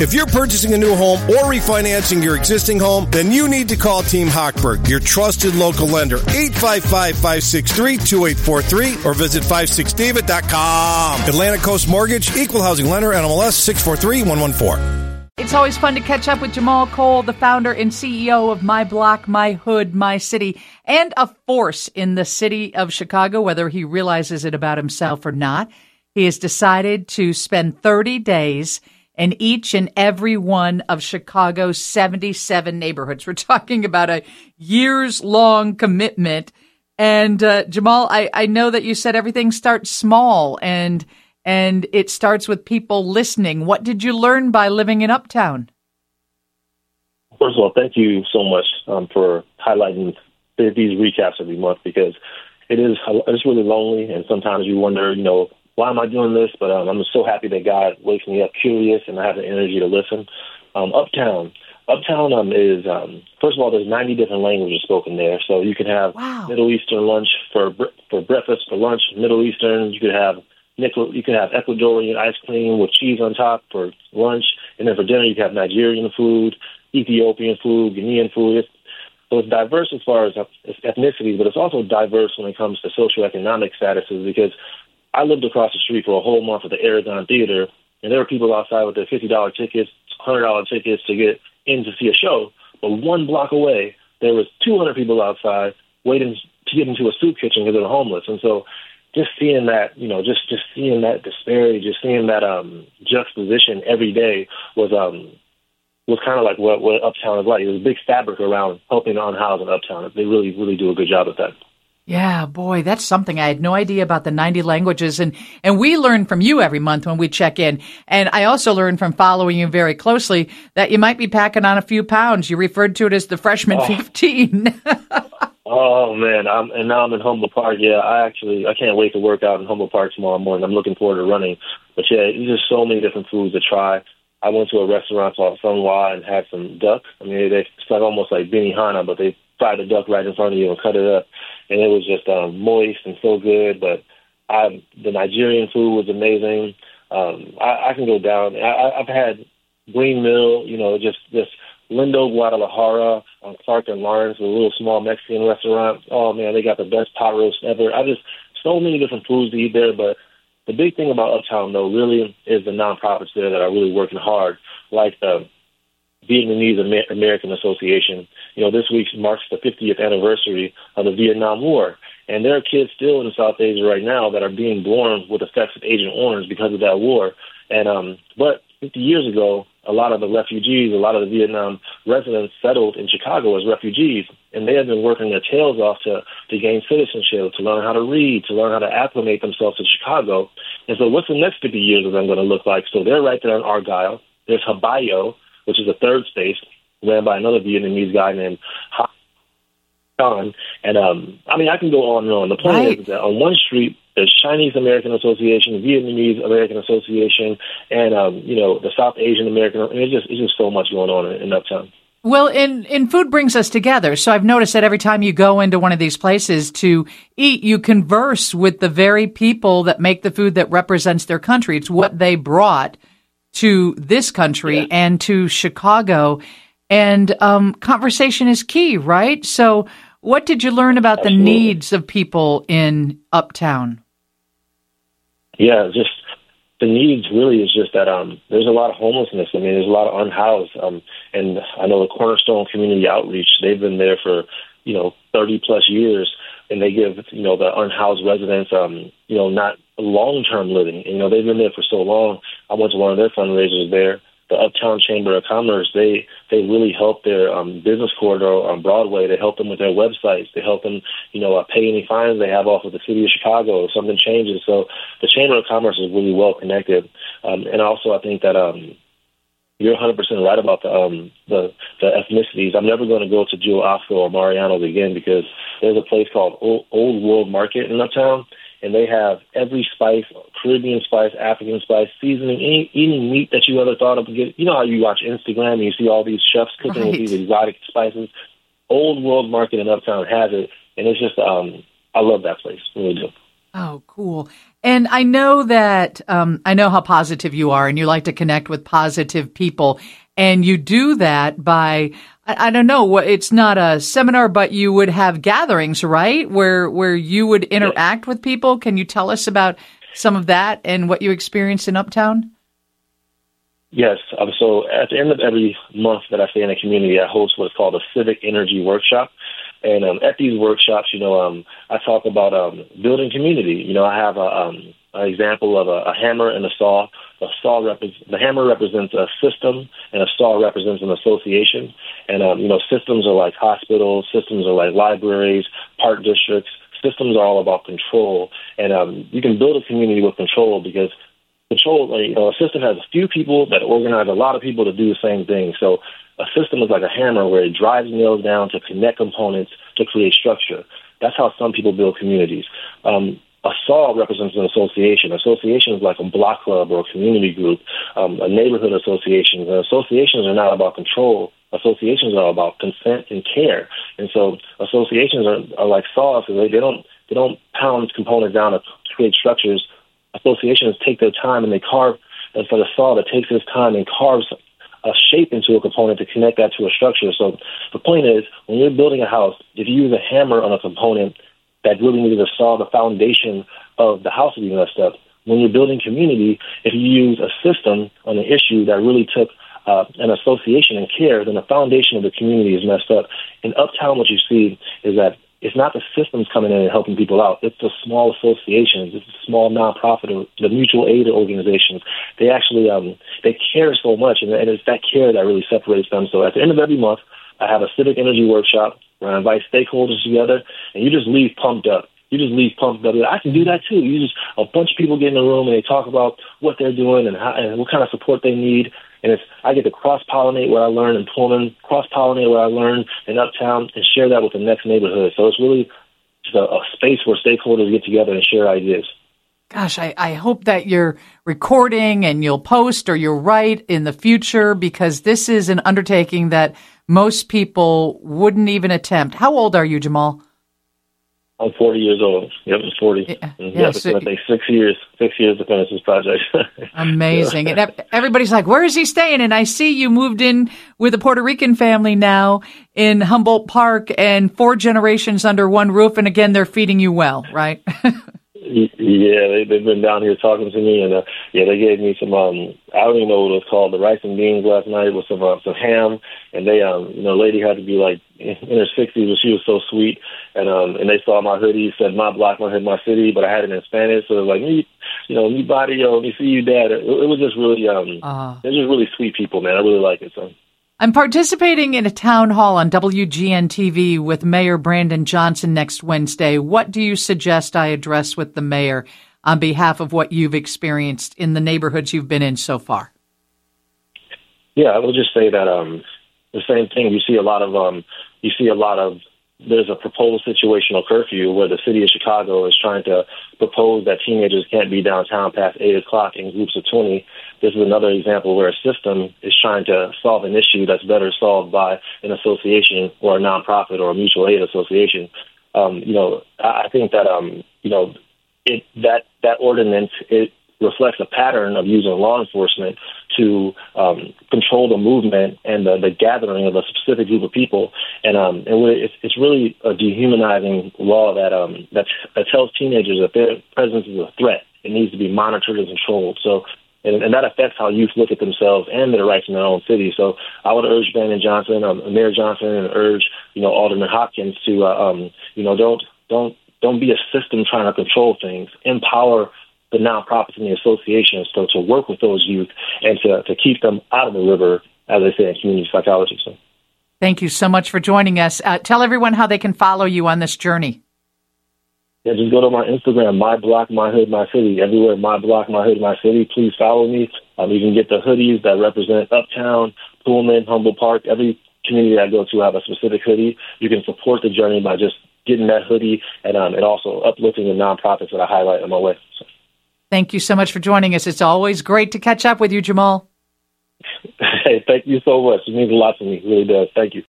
If you're purchasing a new home or refinancing your existing home, then you need to call Team Hochberg, your trusted local lender, 855-563-2843, or visit 56david.com. Atlantic Coast Mortgage, Equal Housing Lender, NMLS 643114. It's always fun to catch up with Jamal Cole, the founder and CEO of My Block, My Hood, My City, and a force in the city of Chicago, whether he realizes it about himself or not. He has decided to spend 30 days in each and every one of Chicago's 77 neighborhoods. We're talking about a years-long commitment. And Jamal, I know that you said everything starts small and it starts with people listening. What did you learn by living in Uptown? First of all, thank you so much for highlighting these recaps every month, because it's really lonely, and sometimes you wonder, why am I doing this? But I'm just so happy that God wakes me up curious and I have the energy to listen. Uptown is, first of all, there's 90 different languages spoken there. So you can have Middle Eastern lunch for breakfast, for lunch, Middle Eastern. You could have Ecuadorian ice cream with cheese on top for lunch. And then for dinner, you can have Nigerian food, Ethiopian food, Ghanaian food. So it's diverse as far as ethnicities, but it's also diverse when it comes to socioeconomic statuses, because I lived across the street for a whole month at the Aragon Theater, and there were people outside with their $50 tickets, $100 tickets to get in to see a show. But one block away, there was 200 people outside waiting to get into a soup kitchen because they're homeless. And so just seeing that, just seeing that disparity, just seeing that juxtaposition every day was kind of like what Uptown is like. There's a big fabric around helping unhoused in Uptown. They really, really do a good job at that. Yeah, boy, that's something. I had no idea about the 90 languages. And we learn from you every month when we check in. And I also learned from following you very closely that you might be packing on a few pounds. You referred to it as the freshman 15. Oh, man. Now I'm in Humboldt Park. Yeah, I can't wait to work out in Humboldt Park tomorrow morning. I'm looking forward to running. But yeah, there's just so many different foods to try. I went to a restaurant called Sun Hua and had some duck. I mean, it's like almost like Benihana, but they fry the duck right in front of you and cut it up. And it was just moist and so good. But the Nigerian food was amazing. I can go down. I've had Green Mill, just Lindo Guadalajara on Clark and Lawrence, a little small Mexican restaurant. Oh, man, they got the best pot roast ever. So many different foods to eat there. But the big thing about Uptown, though, really is the nonprofits there that are really working hard, like the Vietnamese American Association. This week marks the 50th anniversary of the Vietnam War. And there are kids still in South Asia right now that are being born with effects of Agent Orange because of that war. And but 50 years ago, a lot of the refugees, a lot of the Vietnam residents settled in Chicago as refugees. And they have been working their tails off to gain citizenship, to learn how to read, to learn how to acclimate themselves to Chicago. And so what's the next 50 years of them going to look like? So they're right there in Argyle. There's Habayo, which is the third space, ran by another Vietnamese guy named Ha Con. And, I can go on and on. The point is that on one street, there's Chinese American Association, Vietnamese American Association, and, the South Asian American. It's just so much going on in Uptown. Well, and food brings us together. So I've noticed that every time you go into one of these places to eat, you converse with the very people that make the food that represents their country. It's what they brought to this country and to Chicago. And conversation is key, right? So what did you learn about the needs of people in Uptown? Yeah, just the needs really is just that there's a lot of homelessness. I mean, there's a lot of unhoused. And I know the Cornerstone Community Outreach, they've been there for, 30 plus years. And they give, the unhoused residents, not long-term living. They've been there for so long. I went to one of their fundraisers there. The Uptown Chamber of Commerce, they really help their business corridor on Broadway. They help them with their websites. They help them, pay any fines they have off of the city of Chicago if something changes. So the Chamber of Commerce is really well connected. And also I think that you're 100% right about the ethnicities. I'm never going to go to Jewel Osco or Mariano's again, because there's a place called Old World Market in Uptown, and they have every spice, Caribbean spice, African spice, seasoning, any meat that you ever thought of. You know how you watch Instagram and you see all these chefs cooking with these exotic spices? Old World Market in Uptown has it, and it's just, I love that place, really do. Oh, cool. And I know that, I know how positive you are and you like to connect with positive people. And you do that by, I don't know, it's not a seminar, but you would have gatherings, right? Where you would interact with people. Can you tell us about some of that and what you experienced in Uptown? Yes. So at the end of every month that I stay in a community, I host what's called a civic energy workshop. And at these workshops, I talk about building community. I have an example of a hammer and a saw. The hammer represents a system, and a saw represents an association. And systems are like hospitals, systems are like libraries, park districts. Systems are all about control, and you can build a community with control because control. A system has a few people that organize a lot of people to do the same thing. So a system is like a hammer where it drives nails down to connect components to create structure. That's how some people build communities. A saw represents an association. Association is like a block club or a community group, a neighborhood association. And associations are not about control. Associations are about consent and care. And so associations are like saws. They don't pound components down to create structures. Associations take their time and they carve. And for the saw that takes its time and carves a shape into a component to connect that to a structure. So the point is, when you're building a house, if you use a hammer on a component that really needs to solve the foundation of the house to be messed up, when you're building community, if you use a system on an issue that really took an association and care, then the foundation of the community is messed up. In Uptown, what you see is that it's not the systems coming in and helping people out. It's the small associations. It's the small nonprofit or the mutual aid organizations. They actually they care so much, and it's that care that really separates them. So at the end of every month, I have a civic energy workshop where I invite stakeholders together, and you just leave pumped up. I can do that too. A bunch of people get in the room and they talk about what they're doing and what kind of support they need. And I get to cross-pollinate what I learned in Pullman, cross-pollinate what I learned in Uptown, and share that with the next neighborhood. So it's really just a space where stakeholders get together and share ideas. Gosh, I hope that you're recording and you'll post or you'll write in the future, because this is an undertaking that most people wouldn't even attempt. How old are you, Jamal? I'm 40 years old. Yep, I'm 40. It's going to take 6 years to finish this project. Amazing. And everybody's like, where is he staying? And I see you moved in with a Puerto Rican family now in Humboldt Park, and 4 generations under one roof. And again, they're feeding you well, right? Yeah, they've been down here talking to me, and they gave me some I don't even know what it was called, the rice and beans last night with some ham, and they lady had to be like in her 60s, but she was so sweet, and they saw my hoodie, said "My Block, My Hood, My City," but I had it in Spanish, so it was like me body, me see you, Dad. It was just really they're just really sweet people, man. I really like it. So. I'm participating in a town hall on WGN-TV with Mayor Brandon Johnson next Wednesday. What do you suggest I address with the mayor on behalf of what you've experienced in the neighborhoods you've been in so far? Yeah, I will just say that the same thing. You see a lot of there's a proposed situational curfew where the city of Chicago is trying to propose that teenagers can't be downtown past 8 o'clock in groups of 20. This is another example where a system is trying to solve an issue that's better solved by an association or a nonprofit or a mutual aid association. I think that that ordinance, it reflects a pattern of using law enforcement to control the movement and the gathering of a specific group of people, and it's really a dehumanizing law that tells teenagers that their presence is a threat. It needs to be monitored and controlled. So, and that affects how youth look at themselves and their rights in their own city. So, I would urge Brandon Johnson, Mayor Johnson, and urge Alderman Hopkins to don't be a system trying to control things. Empower the nonprofits and the associations to work with those youth and to keep them out of the river, as they say in community psychology. So, thank you so much for joining us. Tell everyone how they can follow you on this journey. Yeah, just go to my Instagram, My Block, My Hood, My City. Everywhere, My Block, My Hood, My City. Please follow me. You can get the hoodies that represent Uptown, Pullman, Humboldt Park. Every community I go to have a specific hoodie. You can support the journey by just getting that hoodie and also uplifting the nonprofits that I highlight on my way. So. Thank you so much for joining us. It's always great to catch up with you, Jamal. Hey, thank you so much. It means a lot to me. It really does. Thank you.